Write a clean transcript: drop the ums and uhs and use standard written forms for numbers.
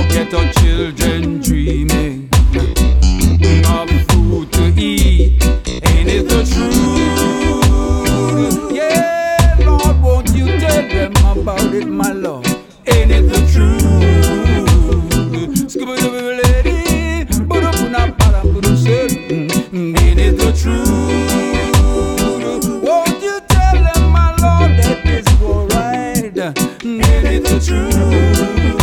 get our children dreaming of food to eat. Ain't it the truth? Yeah, Lord, won't you tell them about it, my Lord? Ain't it the truth? Ain't it the truth? Won't you tell them, my Lord, that it's alright? Ain't it the truth?